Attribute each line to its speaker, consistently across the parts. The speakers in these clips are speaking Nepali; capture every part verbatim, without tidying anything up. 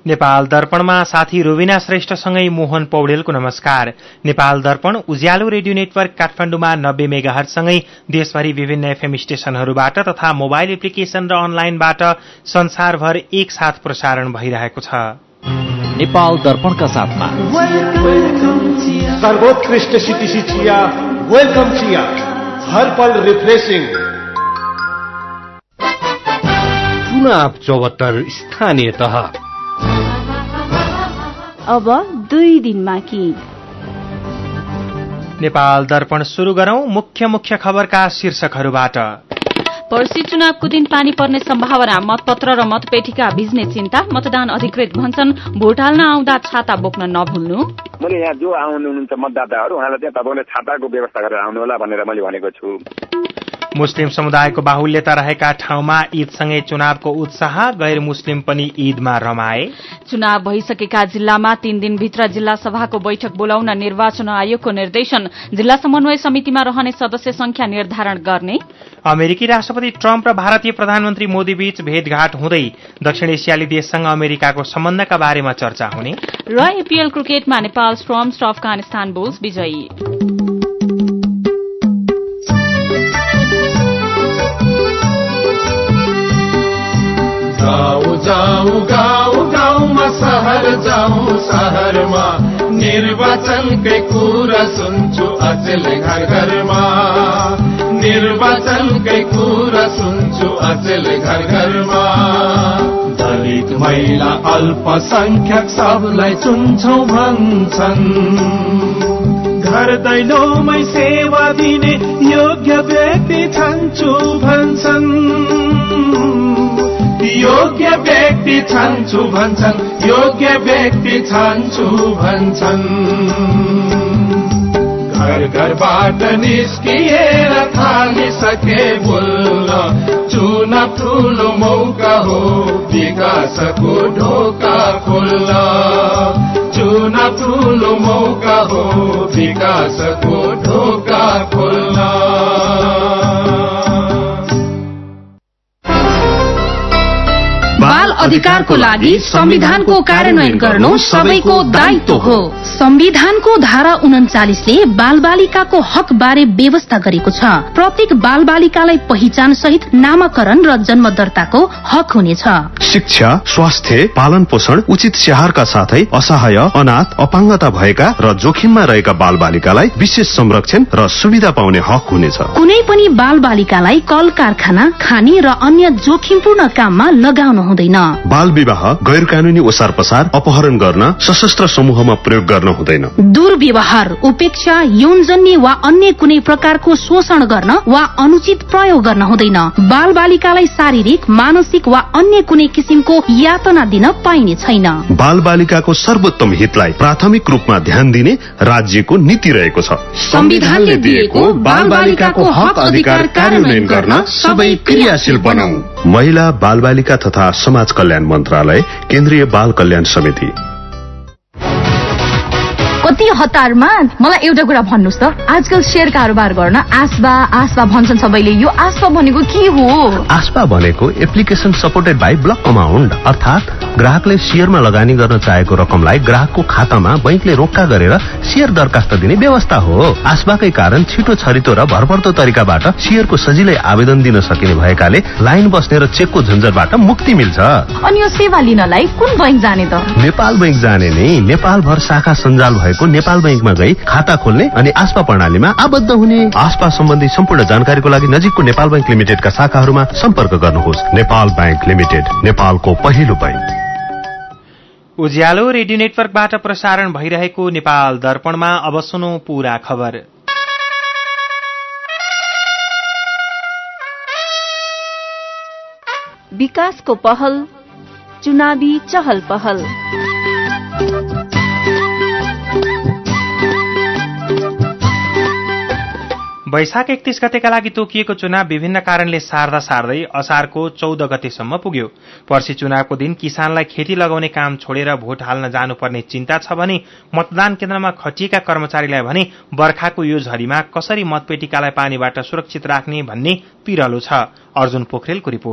Speaker 1: नेपाल दर्पणमा साथी रोबिना श्रेष्ठसँगै मोहन पौडेलको नमस्कार। नेपाल दर्पण उज्यालो रेडियो नेटवर्क काठमाडौँमा नब्बे मेगाहर्जसँगै देशभरि विभिन्न एफएम स्टेशनहरूबाट तथा मोबाइल एप्लिकेशन र अनलाइनबाट संसारभर एकसाथ प्रसारण भइरहेको छ।
Speaker 2: नेपाल दर्पणका साथमा
Speaker 3: सर्वोत्कृष्ट सिटिसी चिया, वेलकम चिया, हर पल रिफ्रेशिङ। चुनाव चौहत्तर स्थानीय तह
Speaker 4: अब दुई दिन बाँकी।
Speaker 1: नेपाल दर्पण सुरु गरौं मुख्य मुख्य खबरका शीर्षकहरूबाट।
Speaker 4: पर्सि चुनावको दिन पानी पर्ने सम्भावना, मतपत्र र मतपेटिका भिज्ने चिन्ता। मतदान अधिकृत भन्छन् भोट हाल्न आउँदा छाता बोक्न नभुल्नु।
Speaker 5: मैले यहाँ जो आउनुहुन्छ मतदाताहरू उहाँलाई चाहिँ तपाईँले छाताको व्यवस्था गरेर आउनु होला भनेर मैले भनेको छु।
Speaker 1: मुस्लिम समुदायको बाहुल्यता रहेका ठाउँमा ईदसँगै चुनावको उत्साह, गैर मुस्लिम पनि ईदमा रमाए।
Speaker 4: चुनाव भइसकेका जिल्लामा तीन दिनभित्र जिल्ला सभाको बैठक बोलाउन निर्वाचन आयोगको निर्देशन। जिल्ला समन्वय समितिमा रहने सदस्य संख्या निर्धारण गर्ने।
Speaker 1: अमेरिकी राष्ट्रपति ट्रम्प र भारतीय प्रधानमन्त्री मोदी बीच भेटघाट हुँदै दक्षिण एसियाली देशसँग अमेरिकाको सम्बन्धका बारेमा चर्चा हुने।
Speaker 4: र एपीएल क्रिकेटमा नेपाल स्टर्म्स र अफगानिस्तान बुल्स विजयी।
Speaker 6: गाउँ जाउँ गाउँ गाउँमा, सहर जाउँ सहरमा, निर्वाचनकै कुरा सुन्छु अचेल घर घरमा। निर्वाचनकै कुरा सुन्छु अचेल घर घरमा। दलित महिला अल्पसंख्यक सबलाई चुन्छौ भन्छन्। घर दैलोमै सेवा दिने योग्य व्यक्ति छन्छु भन्छन्। योग्य व्यक्ति छन्छु भन्छन्, योग्य व्यक्ति छन्छु भन्छन्। घर घरबाट निस्किएर थालिसके बोल्न, चुनाव ठुलो मौका हो विकासको ढोका खोल्न। चुनाव ठुलो मौका हो विकासको ढोका खोल्न।
Speaker 7: बाल अधिकारको लागि संविधानको कार्यान्वयन गर्नु सबैको दायित्व हो। संविधानको धारा उन्चालिसले बाल बालिकाको हक बारे व्यवस्था गरेको छ। प्रत्येक बाल बालिकालाई पहिचान सहित नामाकरण र जन्म दर्ताको हक हुनेछ।
Speaker 3: शिक्षा, स्वास्थ्य, पालन पोषण, उचित स्याहारका साथै असहाय, अनाथ, अपाङ्गता भएका र जोखिममा रहेका बाल बालिकालाई विशेष संरक्षण र सुविधा पाउने हक हुनेछ। कुनै
Speaker 7: पनि बाल बालिकालाई कल कारखाना, खानी र अन्य जोखिमपूर्ण काममा लगाउनु हुँदैन।
Speaker 3: बाल विवाह, गैर कानूनी ओसार पसार, अपहरण गर्न, सशस्त्र समूहमा प्रयोग गर्न हुँदैन।
Speaker 7: दुर्व्यवहार, उपेक्षा, यौनजन्य वा अन्य कुनै प्रकारको शोषण गर्न वा अनुचित प्रयोग गर्न हुँदैन। बाल बालिकालाई शारीरिक, मानसिक वा अन्य कुनै किसिमको यातना दिन पाइने छैन।
Speaker 3: बाल बालिकाको सर्वोत्तम हितलाई प्राथमिक रूपमा ध्यान दिने राज्यको नीति रहेको छ।
Speaker 7: संविधानले दिएको बाल बालिकाको हक अधिकार कार्यान्वयन गर्न सबै क्रियाशील बनाऊ।
Speaker 3: महिला, बाल बालिका तथा समाज कल्याण मन्त्रालय, केन्द्रीय बाल कल्याण समिति।
Speaker 8: कति हतारमा। मलाई एउटा कुरा भन्नुस् त, आजकल शेयर कारोबार गर्न आस्बा आस्बा भन्छन् सबैले। यो आस्बा भनेको के हो?
Speaker 3: आस्बा भनेको application supported by block amount, अर्थात ग्राहकले शेयरमा लगानी गर्न चाहेको रकमलाई ग्राहकको खातामा बैंकले रोक्का गरेर शेयर दरखास्त दिने व्यवस्था हो। आस्बाकै कारण छिटो छरितो र भरपर्दो तरिकाबाट शेयरको सजिलै आवेदन दिन सकिने भएकाले लाइन बस्ने र चेकको झन्झटबाट मुक्ति मिल्छ।
Speaker 8: अनि यो सेवा लिनलाई कुन बैंक जाने त?
Speaker 3: नेपाल बैंक जाने नै। नेपाल भर शाखा सञ्जाल भएको नेपाल बैंकमा गई खाता खोल्ने अनि आस्पा प्रणालीमा आबद्ध हुने। आस्पा सम्बन्धी सम्पूर्ण जानकारीको लागि नजिकको नेपाल बैंक लिमिटेडका शाखाहरूमा सम्पर्क गर्नुहोस्। नेपाल बैंक लिमिटेड, नेपालको पहिलो बैंक।
Speaker 1: उज्यालो रेडियो नेटवर्कबाट प्रसारण भइरहेको नेपाल दर्पणमा अब सुनौ पूरा खबर।
Speaker 4: विकासको पहल, चुनावी चहल पहल।
Speaker 1: वैशाख एकतीस गतेका लागि तोकिएको चुनाव विभिन्न कारणले सार्दा सार्दै असारको चौध गतेसम्म पुग्यो। पर्सि चुनावको दिन किसानलाई खेती लगाउने काम छोडेर भोट हाल्न जानुपर्ने चिन्ता छ भने मतदान केन्द्रमा खटिएका कर्मचारीलाई भने बर्खाको यो झरीमा कसरी मतपेटिकालाई पानीबाट सुरक्षित राख्ने भन्ने पिरलो छ। अर्जुन पोखरेलको रिपोर्ट।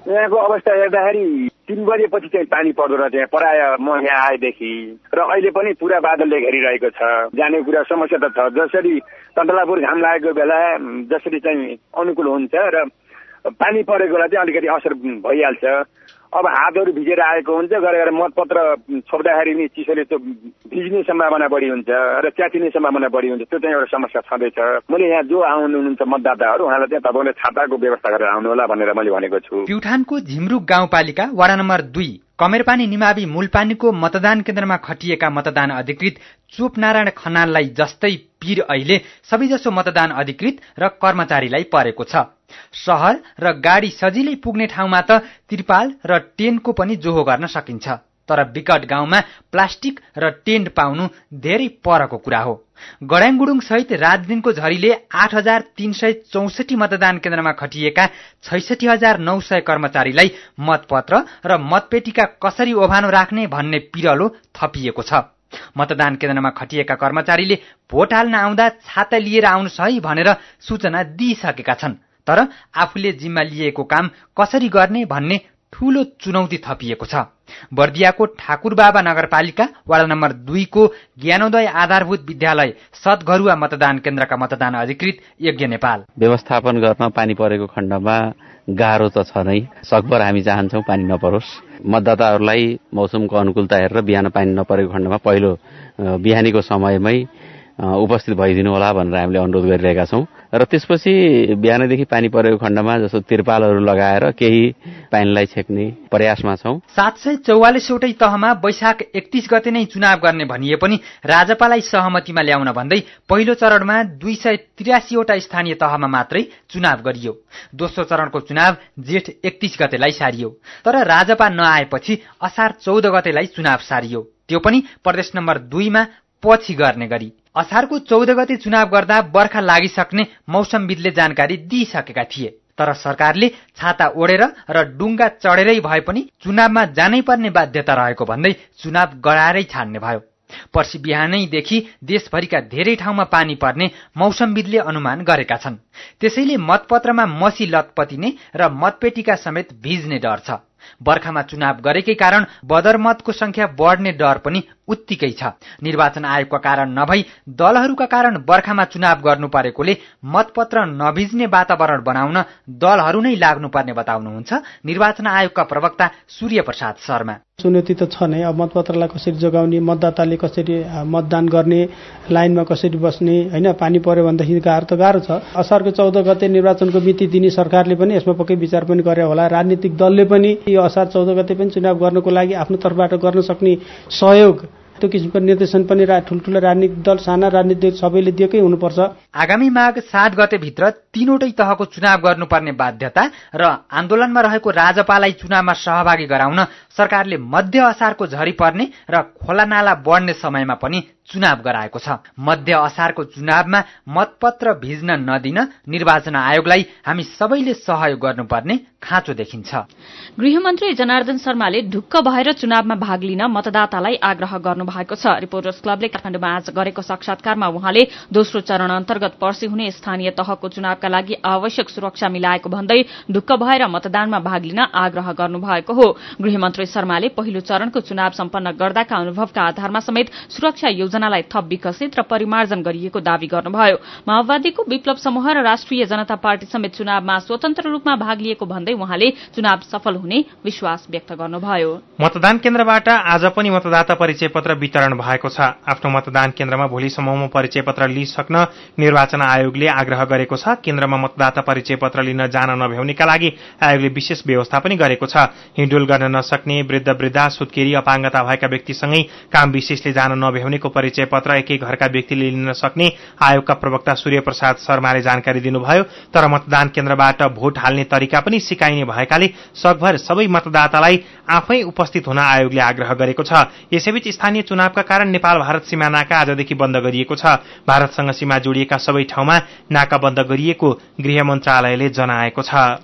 Speaker 5: यहाँको अवस्था हेर्दाखेरि तीन बजेपछि चाहिँ पानी पर्दो रहेछ यहाँ प्राय म यहाँ आएदेखि र अहिले पनि पुरा बादलले घेरिरहेको छ। जाने कुरा समस्या त छ। जसरी तन्तलापुर घाम लागेको बेला जसरी चाहिँ अनुकूल हुन्छ र पानी परेकोलाई चाहिँ अलिकति असर भइहाल्छ। अब हातहरू भिजेर आएको हुन्छ, गरेर मतपत्र छोप्दाखेरि नि चिसोले त्यो भिज्ने सम्भावना बढी हुन्छ र च्यातिने सम्भावना बढी हुन्छ। त्यो चाहिँ एउटा समस्या छँदैछ। मैले यहाँ जो आउनुहुन्छ मतदाताहरू उहाँलाई चाहिँ तपाईँले छाताको व्यवस्था गरेर आउनु होला भनेर मैले भनेको छु।
Speaker 9: प्युठानको झिमरुक गाउँपालिका वडा नम्बर दुई कमेरपानी निमावि मूलपानीको मतदान केन्द्रमा खटिएका मतदान अधिकृत चोपनारायण खनाललाई जस्तै पीर अहिले सबैजसो मतदान अधिकृत र कर्मचारीलाई परेको छ। शहर र गाडी सजिलै पुग्ने ठाउँमा त तिरपाल र टेन्टको पनि जोहो गर्न सकिन्छ, तर विकट गाउँमा प्लास्टिक र टेन्ट पाउनु धेरै परको कुरा हो। गड्याङगुडुङ सहित रातदिनको झरीले आठ हजार तीन सय चौसठी मतदान केन्द्रमा खटिएका छैसठी हजार नौ सय कर्मचारीलाई मतपत्र र मतपेटिका कसरी ओभानो राख्ने भन्ने पिरलो थपिएको छ। मतदान केन्द्रमा खटिएका कर्मचारीले भोट हाल्न आउँदा छाता लिएर आउनुहोस् है भनेर सूचना दिइसकेका छन्, तर आफूले जिम्मा लिएको काम कसरी गर्ने भन्ने ठूलो चुनौती थपिएको छ। बर्दियाको ठाकुरबाबा नगरपालिका वडा नम्बर दुईको ज्ञानोदय आधारभूत विद्यालय सतघरुवा मतदान केन्द्रका मतदान अधिकृत यज्ञ नेपाल
Speaker 10: व्यवस्थापन गर्न पानी परेको खण्डमा गाह्रो त छ नै। सकभर हामी चाहन्छौँ पानी नपरोस्। मतदाताहरूलाई मौसमको अनुकूलता हेरेर बिहान पानी नपरेको खण्डमा पहिलो बिहानीको समयमै उपस्थित भइदिनु होला भनेर हामीले अनुरोध गरिरहेका छौँ र त्यसपछि बिहानदेखि पानी परेको खण्डमा जस्तो तिरपालहरू लगाएर केही पानीलाई छेक्ने प्रयासमा छौँ।
Speaker 9: सात सय चौवालिसवटै तहमा वैशाख एकतीस गते नै चुनाव गर्ने भनिए पनि राजपालाई सहमतिमा ल्याउन भन्दै पहिलो चरणमा दुई सय त्रियासीवटा स्थानीय तहमा मात्रै चुनाव गरियो। दोस्रो चरणको चुनाव जेठ एकतीस गतेलाई सारियो, तर राजपा नआएपछि असार चौध गतेलाई चुनाव सारियो, त्यो पनि प्रदेश नम्बर दुईमा पछि गर्ने गरी। असारको चौध गते चुनाव गर्दा बर्खा लागिसक्ने मौसमविदले जानकारी दिइसकेका थिए, तर सरकारले छाता ओढेर र डुङ्गा चढेरै भए पनि चुनावमा जानै पर्ने बाध्यता रहेको भन्दै चुनाव गराएरै छाड्ने भयो। पर्सि बिहानैदेखि देशभरिका धेरै ठाउँमा पानी पर्ने मौसमविदले अनुमान गरेका छन्। त्यसैले मतपत्रमा मसी लतपतिने र मतपेटिका समेत भिज्ने डर छ। बर्खामा चुनाव गरेकै कारण बदरमतको संख्या बढ्ने डर पनि उत्तिकै छ। निर्वाचन आयोगका कारण नभई दलहरूका कारण बर्खामा चुनाव गर्नु परेकोले मतपत्र नभिज्ने वातावरण बनाउन दलहरू नै लाग्नुपर्ने बताउनुहुन्छ निर्वाचन आयोगका प्रवक्ता सूर्य प्रसाद शर्मा।
Speaker 11: चुनौती त छ नै। अब मतपत्रलाई कसरी जोगाउने, मतदाताले कसरी मतदान गर्ने, लाइनमा कसरी बस्ने, होइन पानी पर्यो भनेदेखि गाह्रो त गाह्रो छ। असारको चौध गते निर्वाचनको मिति दिने सरकारले पनि यसमा पक्कै विचार पनि गरे होला। राजनीतिक दलले पनि यो असार चौध गते पनि चुनाव गर्नको लागि आफ्नो तर्फबाट गर्न सक्ने सहयोग त्यो किसिमको निर्देशन पनि ठुल्ठुलो राजनीतिक दल, साना राजनीतिक सबैले दिएकै हुनुपर्छ।
Speaker 9: आगामी माघ सात गते भित्र तीनवटै तहको चुनाव गर्नुपर्ने बाध्यता र आन्दोलनमा रहेको राजपालाई चुनावमा सहभागी गराउन सरकारले मध्य असारको झरी पर्ने र खोला नाला बढ्ने समयमा पनि चुनाव गराएको छ। मध्य असारको चुनावमा मतपत्र भिज्न नदिन निर्वाचन आयोगलाई हामी सबैले सहयोग गर्नुपर्ने खाँचो देखिन्छ।
Speaker 4: गृहमन्त्री जनार्दन शर्माले ढुक्क भएर चुनावमा भाग लिन मतदातालाई आग्रह गर्नु भएको छ। रिपोर्टर्स क्लबले काठमाडौँमा आज गरेको साक्षात्कारमा उहाँले दोस्रो चरण अन्तर्गत पर्सि हुने स्थानीय तहको चुनावका लागि आवश्यक सुरक्षा मिलाएको भन्दै ढुक्क भएर मतदानमा भाग लिन आग्रह गर्नुभएको हो। गृहमन्त्री शर्माले पहिलो चरणको चुनाव सम्पन्न गर्दाका अनुभवका आधारमा समेत सुरक्षा योजनालाई थप विकसित र परिमार्जन गरिएको दावी गर्नुभयो। माओवादीको विप्लव समूह र राष्ट्रिय जनता पार्टी समेत चुनावमा स्वतन्त्र रूपमा भाग लिएको भन्दै उहाँले चुनाव सफल हुने विश्वास व्यक्त गर्नुभयो।
Speaker 1: मतदान केन्द्रबाट आज पनि मतदाता परिचय पत्र वितरण भएको छ। आफ्नो मतदान केन्द्रमा भोलिसम्ममा परिचय पत्र लिइसक्न निर्वाचन आयोगले आग्रह गरेको छ। केन्द्रमा मतदाता परिचय पत्र लिन जान नभ्याउनेका लागि आयोगले विशेष व्यवस्था पनि गरेको छ। हिँडुल गर्न नसक्ने, वृद्ध वृद्धा, सुत्केरी, अपाङ्गता भएका व्यक्तिसँगै काम विशेषले जान नभ्याउनेको परिचय पत्र एकै घरका व्यक्तिले लिन सक्ने आयोगका प्रवक्ता सूर्य प्रसाद शर्माले जानकारी दिनुभयो। तर मतदान केन्द्रबाट भोट हाल्ने तरिका पनि सिकाइने भएकाले सकभर सबै मतदातालाई आफै उपस्थित हुन आयोगले आग्रह गरेको छ। यसैबीच स्थानीय चुनावका कारण नेपाल भारत सीमा नाका आजदेखि बन्द गरिएको छ। भारतसँग सीमा जोडिएका सबै ठाउँमा नाका बन्द गरिएको गृह मन्त्रालयले जनाएको छ।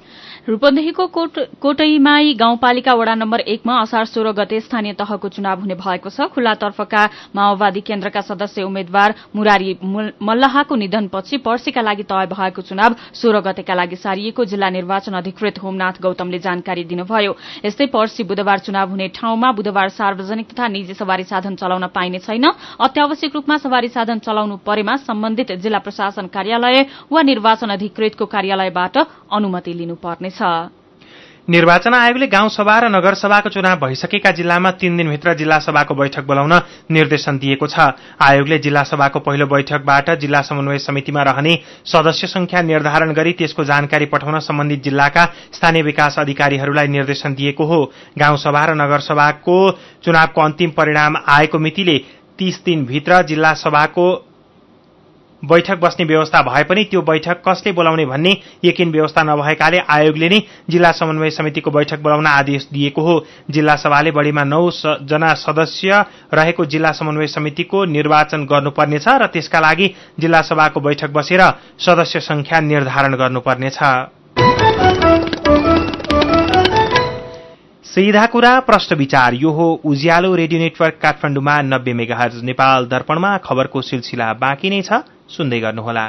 Speaker 4: रूपन्देहीको कोट, कोटैमाई गाउँपालिका वडा नम्बर एकमा असार सोह्र गते स्थानीय तहको चुनाव हुने भएको छ। खुल्लातर्फका माओवादी केन्द्रका सदस्य उम्मेद्वार मुरारी मल्लाहको निधनपछि पर्सीका लागि तय भएको चुनाव सोह्र गतेका लागि सारिएको जिल्ला निर्वाचन अधिकृत होमनाथ गौतमले जानकारी दिनुभयो। यस्तै पर्सी बुधबार चुनाव हुने ठाउँमा बुधबार सार्वजनिक तथा निजी सवारी साधन चलाउन पाइने छैन। अत्यावश्यक रूपमा सवारी साधन चलाउनु परेमा सम्बन्धित जिल्ला प्रशासन कार्यालय वा निर्वाचन अधिकृतको कार्यालयबाट अनुमति लिनुपर्नेछ।
Speaker 1: निर्वाचन आयोगले गाउँसभा र नगरसभाको चुनाव भइसकेका जिल्लामा तीन दिनभित्र जिल्ला सभाको बैठक बोलाउन निर्देशन दिएको छ। आयोगले जिल्ला सभाको पहिलो बैठकबाट जिल्ला समन्वय समितिमा रहने सदस्य संख्या निर्धारण गरी त्यसको जानकारी पठाउन सम्बन्धित जिल्लाका स्थानीय विकास अधिकारीहरूलाई निर्देशन दिएको हो। गाउँसभा र नगरसभाको चुनावको अन्तिम परिणाम आएको मितिले तीस दिनभित्र जिल्ला सभाको बैठक बस्ने व्यवस्था भए पनि त्यो बैठक कसले बोलाउने भन्ने यकिन व्यवस्था नभएकाले आयोगले नै जिल्ला समन्वय समितिको बैठक बोलाउन आदेश दिएको हो। जिल्ला सभाले बढ़ीमा नौ जना सदस्य रहेको जिल्ला समन्वय समितिको निर्वाचन गर्नुपर्नेछ र त्यसका लागि जिल्ला सभाको बैठक बसेर सदस्य संख्या निर्धारण गर्नुपर्नेछ। सीधा कुरा प्रश्न विचार यो हो उज्यालो रेडियो नेटवर्क काठमाडौँमा नब्बे मेगाहर्ज। नेपाल दर्पणमा खबरको सिलसिला बाँकी नै छ, सुन्दै गर्नुहोला।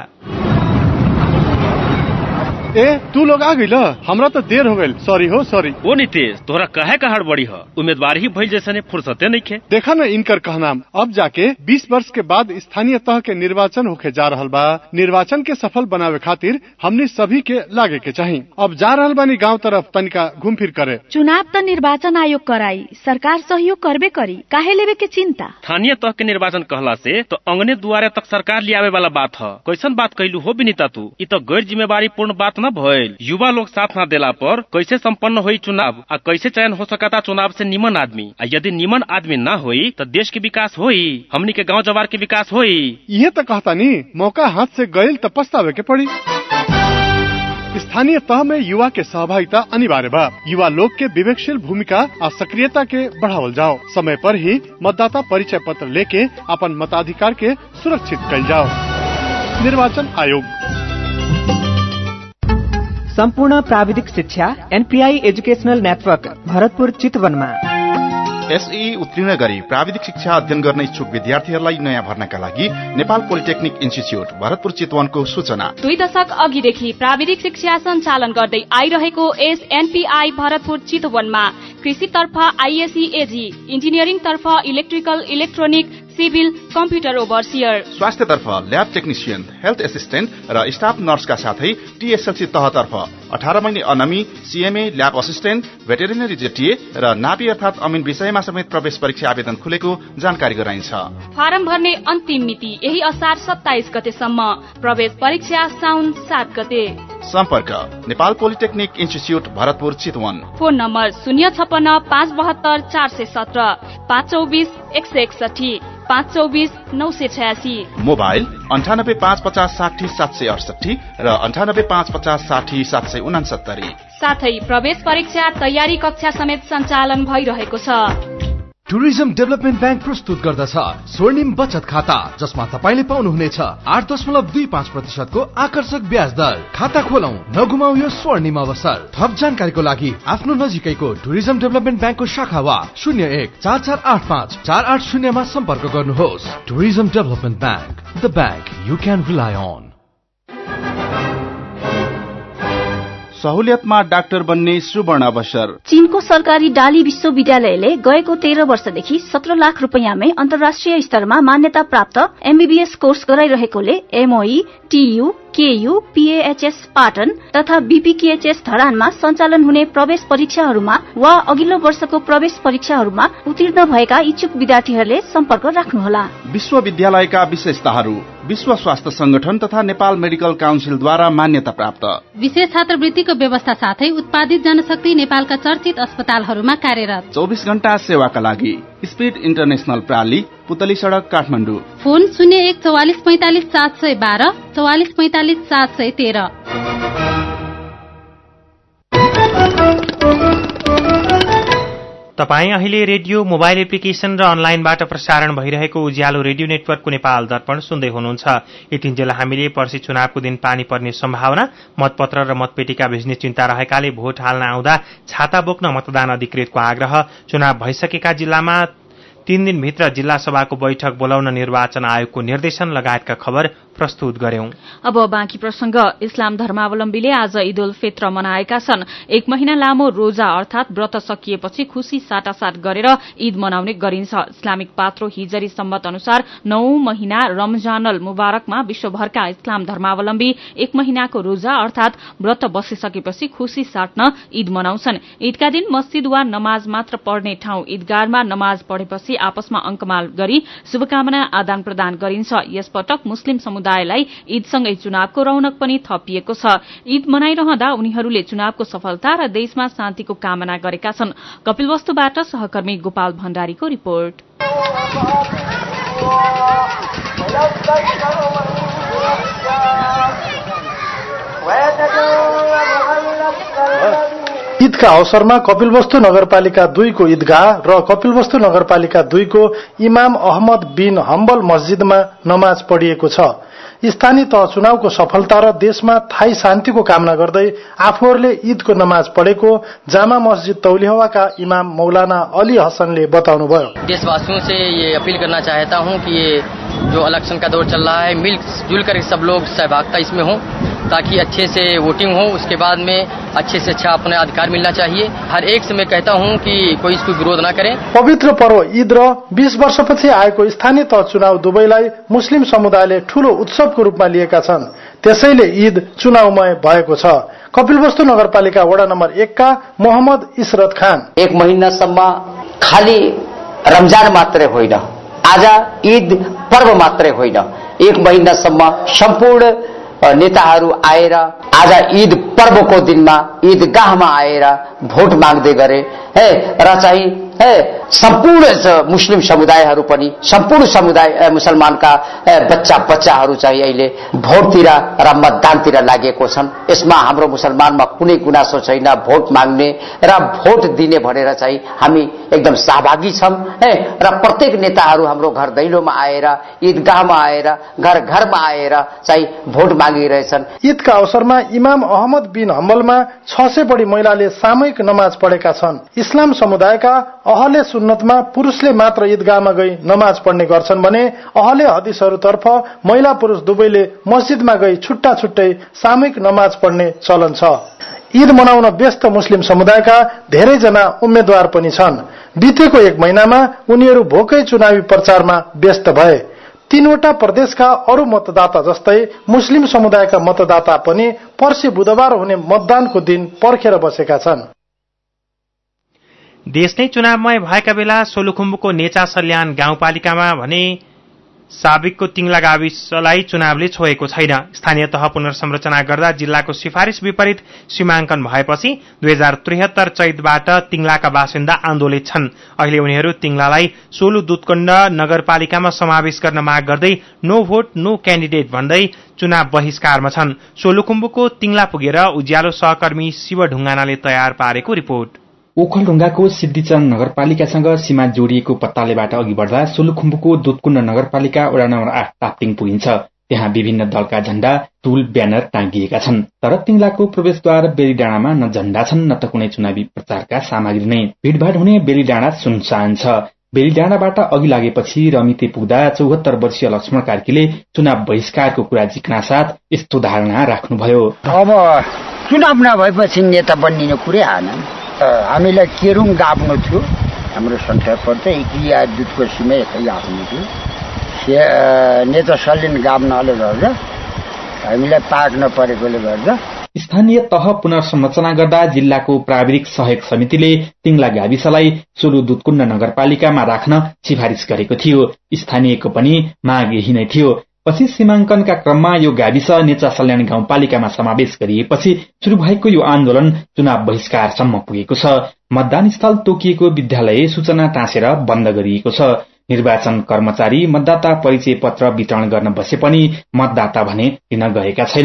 Speaker 12: ए तू लोग आ गइल, हमरा तो देर हो गइल, सॉरी हो सॉरी।
Speaker 13: ओ नितेश तोहरा कहे का हड़बड़ी ह, उम्मीदवार ही भइल जैसे ने फुर्सते नहीं खे।
Speaker 12: देखा न इनकर कहनाम, अब जाके बीस वर्ष के बाद स्थानीय तह के निर्वाचन होके जा रहल बा। निर्वाचन के सफल बनावे खातिर हमने सभी के लागे के चाहिए। अब जा रहल बानी गांव तरफ तनिका घूम फिर करे।
Speaker 14: चुनाव त निर्वाचन आयोग कराई, सरकार सहयोग करबे करी, काहे लेवे के चिंता।
Speaker 13: स्थानीय तह के निर्वाचन कहला से तो अंगने दुआरे तक सरकार लियावे वाला बात ह। कैसन बात कहलू हो बिनीता तू, इ तो गैर जिम्मेवारी पूर्ण बात न भइल। युवा लोग साथ न देला पर कैसे संपन्न होई चुनाव आ कैसे चयन हो सकता चुनाव से निमन आदमी। आ यदि निमन आदमी न होई तो देश के विकास होई, हमनी के गांव जवार के विकास होई।
Speaker 12: ये तो कहता नी मौका हाथ से गइल तो पछतावे के पड़ी। स्थानीय तह में युवा के सहभागिता अनिवार्य बा। युवा लोग के विवेकशील भूमिका और सक्रियता के बढ़ावल जाओ। समय पर ही मतदाता परिचय पत्र लेके अपन मताधिकार के सुरक्षित कइल जाओ। निर्वाचन आयोग।
Speaker 15: सम्पूर्ण प्राविधिक शिक्षा एनपीआई एजुकेशनल नेटवर्क भरतपुर चितवनमा।
Speaker 16: एसई उत्तीर्ण गरी प्राविधिक शिक्षा अध्ययन गर्न इच्छुक विद्यार्थीहरूलाई नयाँ भर्नाका लागि नेपाल पोलिटेक्निक इन्स्टिच्युट भरतपुर चितवनको सूचना।
Speaker 4: दुई दशक अघिदेखि प्राविधिक शिक्षा सञ्चालन गर्दै आइरहेको एस एनपीआई भरतपुर चितवनमा कृषितर्फ आइएससी एजी, इन्जिनियरिङ तर्फ electrical electronic civil computer overseer,
Speaker 16: स्वास्थ्यतर्फ ल्याब टेक्निसियन, हेल्थ एसिस्टेन्ट र स्टाफ नर्सका साथै टीएसएलसी तहतर्फ अठारह महिने ANM, CMA, lab assistant, veterinary JTA र नापी अर्थात अमिन विषयमा समेत प्रवेश परीक्षा आवेदन खुलेको जानकारी गराइन्छ।
Speaker 4: फारम भर्ने अन्तिम मिति यही असार सत्ताइस गतेसम्म, प्रवेश परीक्षा साउन सात गते।
Speaker 16: सम्पर्क Nepal polytechnic institute Bharatpur Chitwan.
Speaker 4: Phone number शून्य छपन्न पाँच बहत्तर चार सय सत्र, पाँच चौबिस एक सय एकसठी, पाँच चौबिस नौ सय छयासी।
Speaker 16: मोबाइल अन्ठानब्बे पाँच पचास साठी सात सय अडसठी र अन्ठानब्बे पाँच पचास साठी सात सय उनासत्तरी।
Speaker 4: साथै प्रवेश परीक्षा तयारी कक्षा समेत सञ्चालन भइरहेको छ।
Speaker 17: टुरिज्म डेभलपमेन्ट ब्याङ्क प्रस्तुत गर्दछ स्वर्णिम बचत खाता, जसमा तपाईले पाउनुहुनेछ आठ दशमलव दुई पाँच प्रतिशतको आकर्षक ब्याज दर। खाता खोलौं, नगुमाउ यो स्वर्णिम अवसर। थप जानकारीको लागि आफ्नो नजिकैको टुरिज्म डेभलपमेन्ट ब्याङ्कको शाखा वा शून्य एक चार चार आठ पाँच चार आठ शून्यमा सम्पर्क गर्नुहोस्। Tourism development bank, the bank you can rely on.
Speaker 16: सहुलियतमा डाक्टर बन्ने सुवर्ण अवसर।
Speaker 14: चीनको सरकारी डाली विश्वविद्यालयले गएको तेह्र वर्षदेखि सत्र लाख रुपियाँमै अन्तर्राष्ट्रिय स्तरमा मान्यता प्राप्त एमबीबीएस कोर्स गराइरहेकोले MOE, TU, KU, PAHS Patan तथा बीपीकेएचएस धरानमा सञ्चालन हुने प्रवेश परीक्षाहरूमा वा अघिल्लो वर्षको प्रवेश परीक्षाहरूमा उत्तीर्ण भएका इच्छुक विद्यार्थीहरूले सम्पर्क राख्नुहोला।
Speaker 16: विश्वविद्यालयका विशेषताहरू: विश्व स्वास्थ्य संगठन तथा नेपाल मेडिकल काउन्सिलद्वारा मान्यता प्राप्त,
Speaker 18: विशेष छात्रवृत्तिको व्यवस्था साथै उत्पादित जनशक्ति नेपालका चर्चित अस्पतालहरूमा कार्यरत,
Speaker 16: चौबिस घण्टा सेवाका लागि स्पीड इन्टरनेशनल प्राली, पुतली सड़क काठमाडौँ।
Speaker 18: फोन शून्य एक चौवालिस पैंतालिस सात सय बाह्र, चौवालिस पैंतालिस सात सय तेह्र।
Speaker 1: तपाईँ अहिले रेडियो मोबाइल एप्लिकेशन र अनलाइनबाट प्रसारण भइरहेको उज्यालो रेडियो नेटवर्कको नेपाल दर्पण सुन्दै हुनुहुन्छ। यतिन्जेल हामीले पर्सि चुनावको दिन पानी पर्ने सम्भावना, मतपत्र र मतपेटिका भिज्ने चिन्ता रहेकाले भोट हाल्न आउँदा छाता बोक्न मतदान अधिकृतको आग्रह, चुनाव भइसकेका जिल्लामा तीन दिनभित्र जिल्ला सभाको बैठक बोलाउन निर्वाचन आयोगको निर्देशन लगायतका खबर प्रस्तुत गर्यौं।
Speaker 4: अब बाँकी प्रसंग। इस्लाम धर्मावलम्बीले आज ईद उल फित्र मनाएका छन्। एक महिना लामो रोजा अर्थात व्रत सकिएपछि खुशी साटासाट गरेर ईद मनाउने गरिन्छ। इस्लामिक पात्रो हिजरी सम्मत अनुसार नौ महिना रमजानल मुबारकमा विश्वभरका इस्लाम धर्मावलम्बी एक महिनाको रोजा अर्थात व्रत बसिसकेपछि खुशी साट्न ईद मनाउँछन्। ईदका दिन मस्जिद वा नमाज मात्र पढ्ने ठाउँ ईदगाहमा नमाज पढेपछि आपसमा अंकमाल गरी शुभकामना आदान प्रदान गरिन्छ। यसपटक मुस्लिम समुदायलाई ईदसँगै चुनावको रौनक पनि थपिएको छ। ईद मनाइरहँदा उनीहरूले चुनावको सफलता र देशमा शान्तिको कामना गरेका छन्। कपिलवस्तुबाट सहकर्मी गोपाल भण्डारीको रिपोर्ट।
Speaker 19: ईदका अवसरमा कपिलवस्तु नगरपालिका दुईको ईदगाह र कपिलवस्तु नगरपालिका दुईको इमाम अहमद बिन हम्बल मस्जिदमा नमाज पढिएको छ। स्थानीय तह चुनावको सफलता र देशमा थाई शान्तिको कामना गर्दै आफूहरूले ईदको नमाज पढेको जामा मस्जिद तौलिहवाका इमाम मौलाना अली हसनले बताउनुभयो।
Speaker 20: देशवासियों से ये अपील करना चाहता हूँ कि ये जो इलेक्शन का दौर चल रहा है मिलजुल कर सब लोग सहभागिता इसमें हो ताकि अच्छे से वोटिंग हो। उसके बाद में अच्छे से अच्छा अपने अधिकार मिलना चाहिए। हर एक से मैं कहता हूँ कि कोई इसको विरोध न करे।
Speaker 19: पवित्र पर्व ईद र बीस वर्षपछि आएको स्थानीय तह चुनाव दुवैलाई मुस्लिम समुदायले ठूलो उत्सवको रूपमा लिएका छन्। त्यसैले ईद चुनावमय भएको छ। कपिलवस्तु नगरपालिका वडा नम्बर एक का मोहम्मद इशरत खान,
Speaker 21: एक महिनासम्म खाली रमजान मात्रै होइन, आज ईद पर्व मात्रै होइन, एक महिनासम्म सम्पूर्ण नेताहरू आएर आज ईद पर्वको दिनमा ईदगाहमा आएर भोट माग्दै गरे है र चाहिँ है सम्पूर्ण मुस्लिम समुदायहरू पनि सम्पूर्ण समुदाय मुसलमानका बच्चा बच्चाहरू चाहिँ अहिले भोटतिर र मतदानतिर लागेको छन्। यसमा हाम्रो मुसलमानमा कुनै गुनासो छैन। भोट माग्ने र भोट दिने भनेर चाहिँ हामी एकदम सहभागी छौं है र प्रत्येक नेताहरू हाम्रो घर दैलोमा आएर ईदगाहमा आएर घर घरमा आएर चाहिँ भोट मागिरहेछन्।
Speaker 19: ईदका अवसरमा इमाम अहमद बिन हम्बलमा छ सय बढी महिलाले सामूहिक नमाज पढेका छन्। इस्लाम समुदायका अहले सुन्नतमा पुरुषले मात्र ईदगाहमा गई नमाज पढ्ने गर्छन् भने अहले हदीसहरूतर्फ महिला पुरुष दुवैले मस्जिदमा गई छुट्टा छुट्टै सामूहिक नमाज पढ्ने चलन छ। ईद मनाउन व्यस्त मुस्लिम समुदायका धेरैजना उम्मेद्वार पनि छन्। बितेको एक महिनामा उनीहरू भोकै चुनावी प्रचारमा व्यस्त भए। तीनवटा प्रदेशका अरू मतदाता जस्तै मुस्लिम समुदायका मतदाता पनि पर्सि बुधबार हुने मतदानको दिन पर्खेर बसेका छन्।
Speaker 1: देश नै चुनावमय भएका बेला सोलुखुम्बुको नेचा सल्यान गाउँपालिकामा भने साबिकको तिङला गाविसलाई चुनावले छोएको छैन। स्थानीय तह पुनर्संरचना गर्दा जिल्लाको सिफारिश विपरीत सीमाङ्कन भएपछि दुई हजार त्रिहत्तर चैतबाट तिङलाका बासिन्दा आन्दोलित छन्। अहिले उनीहरू तिङलालाई सोलु दुधकुण्ड नगरपालिकामा समावेश गर्न माग गर्दै नो भोट नो क्यान्डिडेट भन्दै चुनाव बहिष्कारमा छन्। सोलुखुम्बुको तिङला पुगेर उज्यालो सहकर्मी शिव ढुङ्गानाले तयार पारेको रिपोर्ट।
Speaker 22: ओखलढुङ्गाको सिद्धिचरण नगरपालिकासँग सीमा जोडिएको पत्तालेबाट अघि बढ्दा सोलुखुम्बुको दुधकुण्ड नगरपालिका वडा नम्बर आठ टाप्टिङ पुगिन्छ। त्यहाँ विभिन्न दलका झण्डा टुल ब्यानर टाँगिएका छन्। तर तिङलाको प्रवेशद्वार बेलीडाँडामा न झण्डा छन् न त कुनै चुनावी प्रचारका सामग्री नै। भीड़भाड़ हुने बेलीडाँडा सुनसान छ। बेलीडाँडाबाट अघि लागेपछि रमिते पुग्दा चौहत्तर वर्षीय लक्ष्मण कार्कीले चुनाव बहिष्कारको कुरा जिक्नासाथ यस्तो धारणा राख्नुभयो।
Speaker 23: अब चुनाव नभएपछि नेता बन्निने कुरै आएन। हामीलाई केरुङ गाप्नु थियो। हाम्रो संसार चाहिँ कि या दुधको सीमा एकै आफ्नो थियो। नेता सलिन गाप्नले गर्दा हामीलाई पाक्न परेकोले गर्दा
Speaker 22: स्थानीय तह पुनर्संरचना गर्दा जिल्लाको प्राविधिक सहयोग समितिले तिङला गाविसलाई सोलु दुधकुण्ड नगरपालिकामा राख्न सिफारिस गरेको थियो। स्थानीयको पनि माग यही नै थियो। पछि सीमाङ्कनका क्रममा यो गाविस नेचा सल्यान गाउँपालिकामा समावेश गरिएपछि शुरू भएको यो आन्दोलन चुनाव बहिष्कारसम्म पुगेको छ। मतदान स्थल तोकिएको विद्यालय सूचना टाँसेर बन्द गरिएको छ। निर्वाचन कर्मचारी मतदाता परिचय पत्र वितरण गर्न बसे पनि मतदाता भने दिन गएका छैनन्।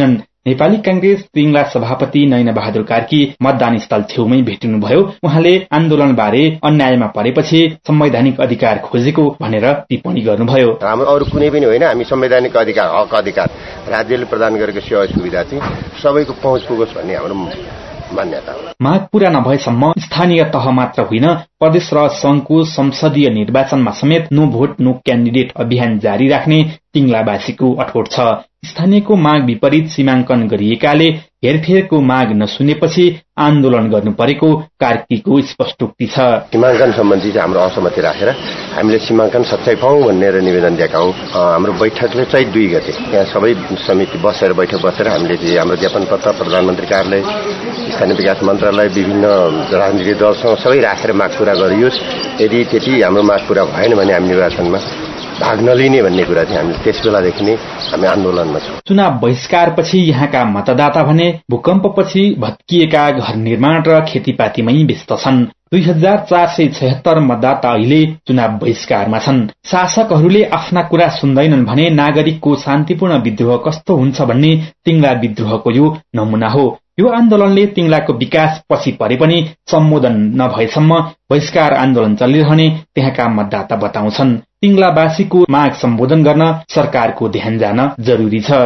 Speaker 22: नेपाली कांग्रेस पिङला सभापति नयना बहादुर कार्की मतदान स्थल छेउमै भेटिनुभयो। उहाँले आन्दोलनबारे अन्यायमा परेपछि संवैधानिक अधिकार खोजेको भनेर टिप्पणी गर्नुभयो।
Speaker 2: हाम्रो अरू कुनै पनि होइन, हामी संवैधानिक अधिकार हक अधिकार राज्यले प्रदान गरेको सेवा सुविधा चाहिँ सबैको पहुँच पुगोस् भन्ने हाम्रो मान्यता हो।
Speaker 22: माग पूरा नभएसम्म स्थानीय तह मात्र होइन प्रदेश र संघको संसदीय निर्वाचनमा समेत नो भोट नो क्यान्डिडेट अभियान जारी राख्ने पिङलावासीको अठोट छ। स्थानीयको माग विपरीत सीमाङ्कन गरिएकाले हेरफेरको माग नसुनेपछि आन्दोलन गर्नु परेको कार्कीको स्पष्टोक्ति छ।
Speaker 2: सीमाङ्कन सम्बन्धी चाहिँ हाम्रो असहमति राखेर हामीले सीमाङ्कन सच्याइ पाउँ भनेर निवेदन दिएका हौं। हाम्रो बैठकले चाहिँ दुई गते यहाँ सबै समिति बसेर बैठक बसेर हामीले चाहिँ हाम्रो ज्ञापन पत्र प्रधानमन्त्री कार्यालय, स्थानीय विकास मन्त्रालय, विभिन्न राजनीतिक दलसँग सबै राखेर माग पूरा गरियोस्। यदि त्यति हाम्रो माग पूरा भएन भने हामी निर्वाचनमा भाग नलिने भन्ने कुरा चाहिँ हामी त्यस बेलादेखि नै हामी आन्दोलनमा छौं।
Speaker 22: चुनाव बहिष्कारपछि यहाँका मतदाता भने भूकम्पपछि भत्किएका घर निर्माण र खेतीपातीमै व्यस्त छन्। दुई हजार चार सय छयत्तर मतदाता अहिले चुनाव बहिष्कारमा छन्। शासकहरूले आफ्ना कुरा सुन्दैनन् भने नागरिकको शान्तिपूर्ण विद्रोह कस्तो हुन्छ भन्ने तिङला विद्रोहको यो नमूना हो। यो आन्दोलनले तिङलाको विकास पछि परे पनि सम्बोधन नभएसम्म बहिष्कार आन्दोलन चलिरहने त्यहाँका मतदाता बताउँछन्। तिङलावासीको माग सम्बोधन गर्न सरकारको ध्यान जान जरुरी छ।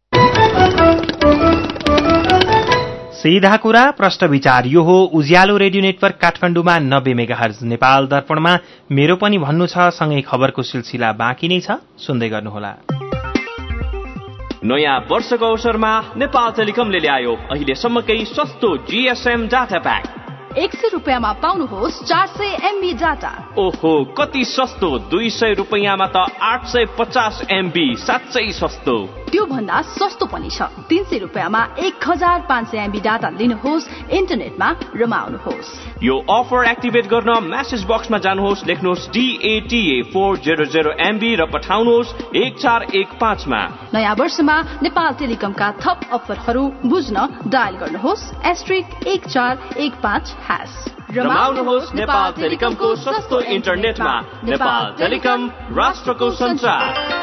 Speaker 1: सीधा कुरा प्रश्न विचार यो हो। उज्यालो रेडियो नेटवर्क काठमाडौँमा नब्बे मेगाहर्ज, नेपाल दर्पणमा मेरो पनि भन्नु छ सँगै खबरको सिलसिला बाँकी नै छ, सुन्दै गर्नुहोला।
Speaker 6: नयाँ वर्षको अवसरमा नेपाल टेलिकमले ल्यायो अहिलेसम्मकै सस्तो जीएसएम डाटा प्याक।
Speaker 7: एक सय रुपियाँमा पाउनुहोस् चार सय एमबी डाटा।
Speaker 6: ओहो, कति सस्तो! दुई सय रुपियाँमा त आठ सय पचास एमबी, साँच्चै सस्तो।
Speaker 7: त्यो भन्दा सस्तो पनि छ। तीन सय रुपियाँमा एक हजार पाँच सय एमबी डाटा लिनुहोस्, इन्टरनेटमा रमाउनुहोस्।
Speaker 6: यो अफर एक्टिभेट गर्न मेसेज बक्समा जानुहोस्, लेख्नुहोस् DATA four zero zero MB र पठाउनुहोस् एक चार एक पाँचमा।
Speaker 7: नयाँ वर्षमा नेपाल टेलिकमका थप अफरहरू बुझ्न डायल गर्नुहोस् एस्ट्रिक एक चार एक पाँच ह्यास।
Speaker 6: रमाउनुहोस् नेपाल टेलिकमको सस्तो इन्टरनेटमा। नेपाल टेलिकम, राष्ट्रको सञ्चार।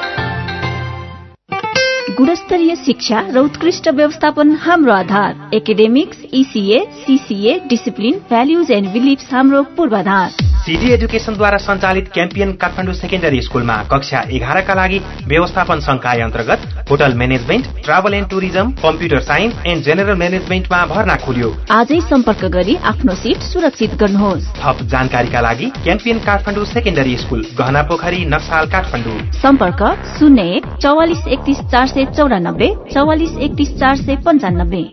Speaker 14: गुणस्तरीय शिक्षा र उत्कृष्ट व्यवस्थापन हाम्रो आधार। Academics, ECA, CCA, discipline, values and beliefs हाम्रो पूर्वाधार।
Speaker 1: सिडी एजुकेशनद्वारा सञ्चालित क्याम्पियन काठमाडौँ सेकेन्डरी स्कूलमा कक्षा एघारका लागि व्यवस्थापन संकाय अन्तर्गत hotel management, travel and tourism, computer science and general म्यानेजमेन्टमा भर्ना खोलियो।
Speaker 14: आजै सम्पर्क गरी आफ्नो सिट सुरक्षित गर्नुहोस्।
Speaker 1: थप जानकारीका लागि क्याम्पियन काठमाडौँ सेकेन्डरी स्कूल, गहना पोखरी, नक्साल, काठमाडौँ।
Speaker 14: सम्पर्क शून्य एक चौवालिस एकतीस चार सय चौरानब्बे चौवालिस एकतीस चार सय पञ्चानब्बे।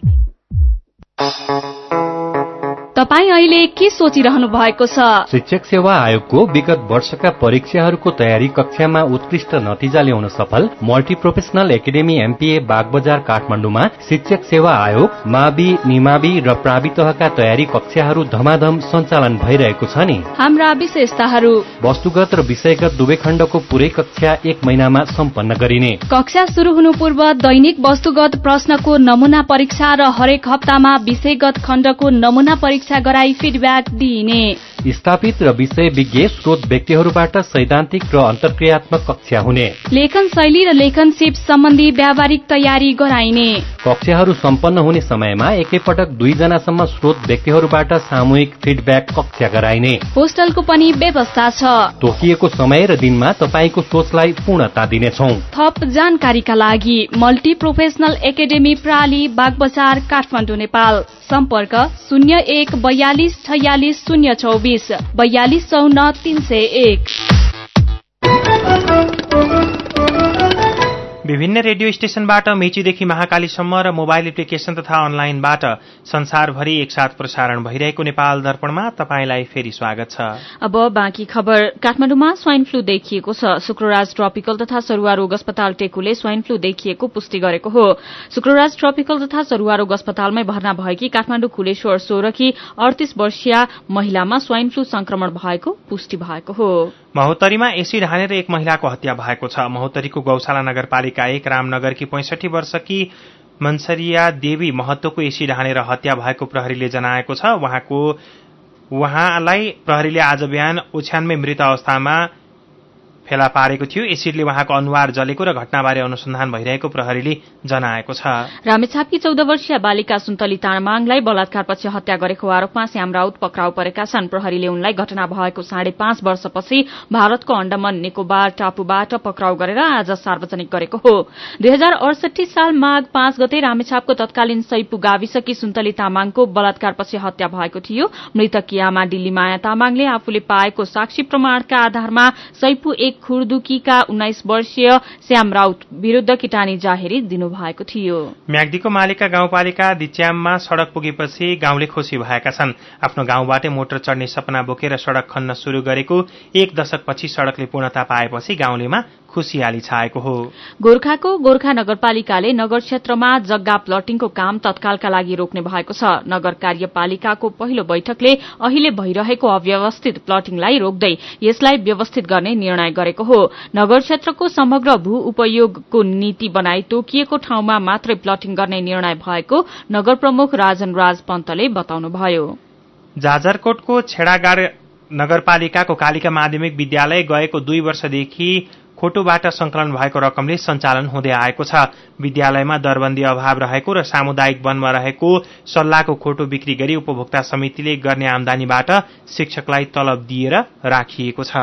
Speaker 4: तपाईँ अहिले के सोचिरहनु भएको छ?
Speaker 24: शिक्षक सेवा आयोगको विगत वर्षका परीक्षाहरूको तयारी कक्षामा उत्कृष्ट नतिजा ल्याउन सफल multi professional academy MPA Bagbazar काठमाडौँमा शिक्षक सेवा आयोग, मावि, निमावि र प्रावि तहका तयारी कक्षाहरू धमाधम सञ्चालन भइरहेको छ नि।
Speaker 4: हाम्रा विशेषताहरू:
Speaker 24: वस्तुगत र विषयगत दुवै खण्डको पुरै कक्षा एक महिनामा सम्पन्न गरिने।
Speaker 4: कक्षा शुरू हुनु पूर्व दैनिक वस्तुगत प्रश्नको नमूना परीक्षा र हरेक हप्तामा विषयगत खण्डको नमूना परीक्षा गराई फिडब्याक दिइने।
Speaker 24: स्थापित र विषय विज्ञ स्रोत व्यक्तिहरूबाट सैद्धान्तिक र अन्तर्क्रियात्मक कक्षा हुने।
Speaker 4: लेखन शैली र लेखन सिप सम्बन्धी व्यावहारिक तयारी गराइने।
Speaker 24: कक्षाहरू सम्पन्न हुने समयमा एकैपटक दुईजनासम्म स्रोत व्यक्तिहरूबाट सामूहिक फिडब्याक कक्षा गराइने।
Speaker 4: होस्टलको पनि व्यवस्था छ।
Speaker 24: तोकिएको समय र दिनमा तपाईको सोचलाई पूर्णता दिनेछौं।
Speaker 4: थप जानकारीका लागि मल्टी प्रोफेसनल एकाडेमी प्राली, बागबजार, काठमाडौँ, नेपाल। सम्पर्क शून्य एक बयालिस छयालिस शून्य चौबिस बयालिस चौन्न तीन सय एक।
Speaker 1: विभिन्न रेडियो स्टेशनबाट मेचीदेखि महाकालीसम्म र मोबाइल एप्लिकेशन तथा अनलाइनबाट संसारभरि एकसाथ प्रसारण भइरहेको नेपाल दर्पणमा तपाईंलाई फेरि स्वागत छ।
Speaker 4: अब बाँकी खबर। काठमाडौँमा स्वाइन फ्लू देखिएको छ। शुक्रराज ट्रपिकल तथा सरुवा रोग अस्पताल टेकुले स्वाइन फ्लू देखिएको पुष्टि गरेको हो। शुक्रराज ट्रपिकल तथा सरुवा रोग अस्पतालमै भर्ना भएकी काठमाडौँ कुलेश्वर सोह्रकी अडतीस वर्षीय महिलामा स्वाइन फ्लू संक्रमण भएको पुष्टि भएको हो।
Speaker 1: महोत्तरीमा एसिड हानेर एक महिलाको हत्या भएको छ। महोत्तरीको गौशाला नगरपालिका एक रामनगरकी पैंसठी वर्षकी मनसरिया देवी महत्वको एसिड हानेर हत्या भएको प्रहरीले जनाएको छ। उहाँको उहाँलाई प्रहरीले आज बिहान ओछ्यानमै मृत अवस्थामा फेला पारेको थियो। एसिडले उहाँको अनुहार जलेको र घटनाबारे अनुसन्धान भइरहेको प्रहरीले जनाएको छ।
Speaker 4: रामेछापकी चौध वर्षीय बालिका सुन्तली तामाङलाई बलात्कारपछि हत्या गरेको आरोपमा श्याम राउत पक्राउ परेका छन्। प्रहरीले उनलाई घटना भएको साढे पाँच वर्षपछि भारतको अण्डमान निकोबार टापुबाट पक्राउ गरेर आज सार्वजनिक गरेको हो। दुई हजार अडसठी साल माघ पाँच गते रामेछापको तत्कालीन सैपु गाविसकी सुन्तली तामाङको बलात्कारपछि हत्या भएको थियो। मृतकी आमा डिल्ली माया तामाङले आफूले पाएको साक्षी प्रमाणका आधारमा सैपु एक खुर्दुकीका उन्नाइस वर्षीय श्याम राउत विरूद्ध किटानी जाहेरी दिनुभएको थियो।
Speaker 1: म्याग्दीको मालिका गाउँपालिका दिच्याममा सड़क पुगेपछि गाउँले खुशी भएका छन्। आफ्नो गाउँबाटै मोटर चढ्ने सपना बोकेर सड़क खन्न शुरू गरेको एक दशकपछि सड़कले पूर्णता पाएपछि गाउँलेमा खुशियाली छाएको हो।
Speaker 4: गोर्खाको गोर्खा नगरपालिकाले नगर क्षेत्रमा जग्गा प्लटिङको काम तत्कालका लागि रोक्ने भएको छ। नगर कार्यपालिकाको पहिलो बैठकले अहिले भइरहेको अव्यवस्थित प्लटिङलाई रोक्दै यसलाई व्यवस्थित गर्ने निर्णय गरेको हो। नगर क्षेत्रको समग्र भू उपयोगको नीति बनाई तोकिएको ठाउँमा मात्रै प्लटिङ गर्ने निर्णय भएको नगर प्रमुख राजन राज पन्तले बताउनुभयो।
Speaker 1: जाजरकोटको छेडागाड नगरपालिकाको कालिका माध्यमिक विद्यालय गएको दुई वर्षदेखि खोटोबाट संकलन भएको रकमले सञ्चालन हुँदै आएको छ। विद्यालयमा दरबन्दी अभाव रहेको र सामुदायिक वनमा रहेको सल्लाहको खोटो बिक्री गरी उपभोक्ता समितिले गर्ने आमदानीबाट शिक्षकलाई तलब दिएर राखिएको छ।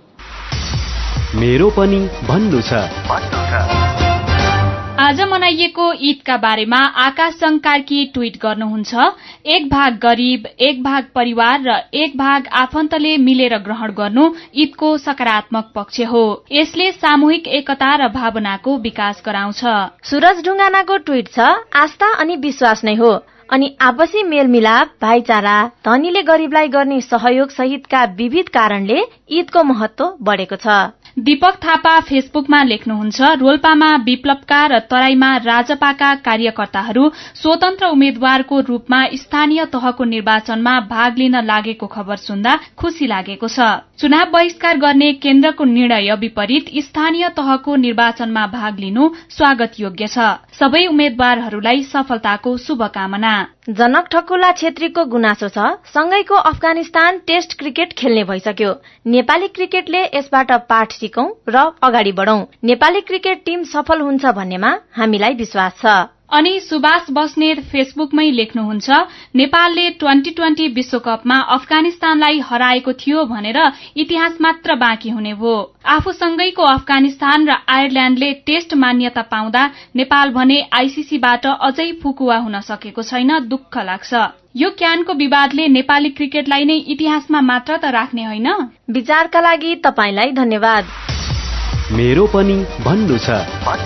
Speaker 3: मेरो पनि भन्नु छ।
Speaker 5: आज मनाइएको ईदका बारेमा आकाश संकारकी ट्वीट गर्नुहुन्छ, एक भाग गरीब, एक भाग परिवार र एक भाग आफन्तले मिलेर ग्रहण गर्नु ईदको सकारात्मक पक्ष हो। यसले सामूहिक एकता र भावनाको विकास गराउँछ।
Speaker 8: सूरज ढुङ्गानाको ट्वीट छ, आस्था अनि विश्वास नै हो अनि आपसी मेलमिलाप, भाइचारा, धनीले गरीबलाई गर्ने सहयोग सहितका विविध कारणले ईदको महत्व बढ़ेको छ।
Speaker 5: दीपक थापा फेसबुकमा लेख्नुहुन्छ, रोल्पामा विप्लवका र तराईमा राजपाका कार्यकर्ताहरू स्वतन्त्र उम्मेद्वारको रूपमा स्थानीय तहको निर्वाचनमा भाग लिन लागेको खबर सुन्दा खुशी लागेको छ। चुनाव बहिष्कार गर्ने केन्द्रको निर्णय विपरीत स्थानीय तहको निर्वाचनमा भाग लिनु स्वागत योग्य छ। सबै उम्मेद्वारहरूलाई सफलताको शुभकामना।
Speaker 8: जनक ठकुला छेत्रीको गुनासो छ, सँगैको अफगानिस्तान टेस्ट क्रिकेट खेल्ने भइसक्यो। नेपाली क्रिकेटले यसबाट पाठ सिकौं र अगाडि बढ़ौं। नेपाली क्रिकेट टिम सफल हुन्छ भन्नेमा हामीलाई विश्वास छ।
Speaker 5: अनि सुभाष बस्नेत फेसबुकमै लेख्नुहुन्छ, नेपालले ट्वेन्टी ट्वेन्टी विश्वकपमा अफगानिस्तानलाई हराएको थियो भनेर इतिहास मात्र बाँकी हुने भो। आफूसँगैको अफगानिस्तान र आयरल्याण्डले टेस्ट मान्यता पाउँदा नेपाल भने आईसीसीबाट अझै फुकुवा हुन सकेको छैन, दुःख लाग्छ। यो क्यानको विवादले नेपाली क्रिकेटलाई नै इतिहासमा मात्र त राख्ने होइन।
Speaker 8: विचारका लागि तपाईलाई धन्यवाद।
Speaker 3: मेरो पनि भन्नु छ।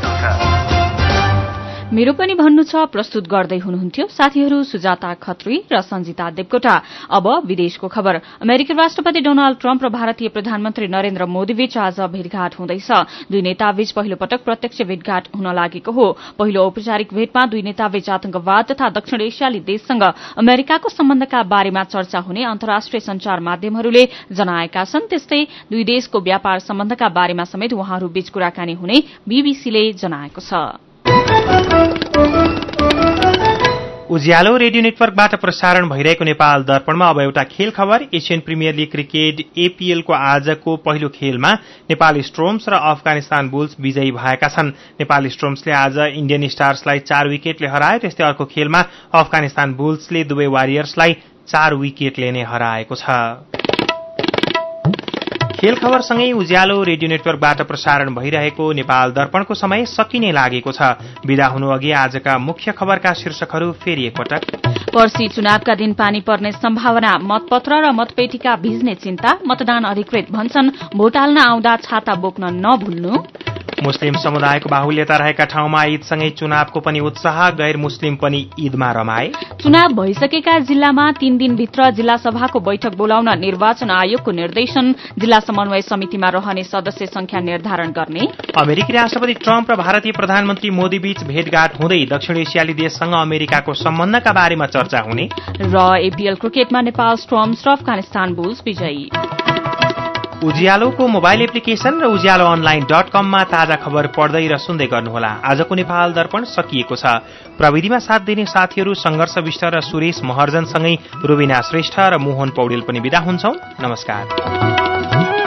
Speaker 4: मेरो पनि भन्नु छ प्रस्तुत गर्दै हुनुहुन्थ्यो साथीहरू सुजाता खत्री र सञ्जिता देवकोटा। अब विदेशको खबर। अमेरिकी राष्ट्रपति डोनाल्ड ट्रम्प र भारतीय प्रधानमन्त्री नरेन्द्र मोदीबीच आज भेटघाट हुँदैछ। दुई नेताबीच पहिलो पटक प्रत्यक्ष भेटघाट हुन लागेको हो। पहिलो औपचारिक भेटमा दुई नेताबीच आतंकवाद तथा दक्षिण एसियाली देशसँग अमेरिकाको सम्बन्धका बारेमा चर्चा हुने अन्तर्राष्ट्रिय संचार माध्यमहरूले जनाएका छन्। त्यस्तै दुई देशको व्यापार सम्बन्धका बारेमा समेत उहाँहरूबीच कुराकानी हुने बीबीसीले जनाएको छ।
Speaker 1: उज्यालो रेडियो नेटवर्कबाट प्रसारण भइरहेको नेपाल दर्पणमा अब एउटा खेल खबर। एसियन प्रिमियर लीग क्रिकेट एपीएलको आजको पहिलो खेलमा नेपाली स्ट्रोम्स र अफगानिस्तान बुल्स विजयी भएका छन्। नेपाली स्ट्रोम्सले आज इण्डियन स्टार्सलाई चार विकेटले हरायो। त्यस्तै अर्को खेलमा अफगानिस्तान बुल्सले दुवै वारियर्सलाई चार विकेटले नै हराएको छ। खेल खबरसँगै उज्यालो रेडियो नेटवर्कबाट प्रसारण भइरहेको नेपाल दर्पणको समय सकिने लागेको छ। विदा हुनु अघि आजका मुख्य खबरका शीर्षकहरू फेरि एकपटक।
Speaker 4: पर्सि चुनावका दिन पानी पर्ने सम्भावना, मतपत्र र मतपेटिका भिज्ने चिन्ता, मतदान अधिकृत भन्छन् भोट हाल्न आउँदा छाता बोक्न नभुल्नु।
Speaker 1: मुस्लिम समुदायको बाहुल्यता रहेका ठाउँमा ईदसँगै चुनावको पनि उत्साह, गैर मुस्लिम पनि ईदमा रमाए।
Speaker 4: चुनाव भइसकेका जिल्लामा तीन दिनभित्र जिल्ला सभाको बैठक बोलाउन निर्वाचन आयोगको निर्देशन, जिल्ला समन्वय समितिमा रहने सदस्य संख्या निर्धारण गर्ने।
Speaker 1: अमेरिकी राष्ट्रपति ट्रम्प र भारतीय प्रधानमन्त्री मोदी बीच भेटघाट हुँदै दक्षिण एसियाली देशसँग अमेरिकाको सम्बन्धका बारेमा चर्चा हुने
Speaker 4: र एपीएल क्रिकेटमा नेपाल स्ट्रोम्स र अफगानिस्तान बुल्स विजयी।
Speaker 1: उज्यालोको मोबाइल एप्लिकेशन र उज्यालो अनलाइन डट कममा ताजा खबर पढ्दै र सुन्दै गर्नुहोला। आजको नेपाल दर्पण सकिएको छ। प्रविधिमा साथ दिने साथीहरू संघर्ष विष्ट र सुरेश महर्जनसँगै रुबिना श्रेष्ठ र मोहन पौडेल पनि विदा हुन्छौं। नमस्कार।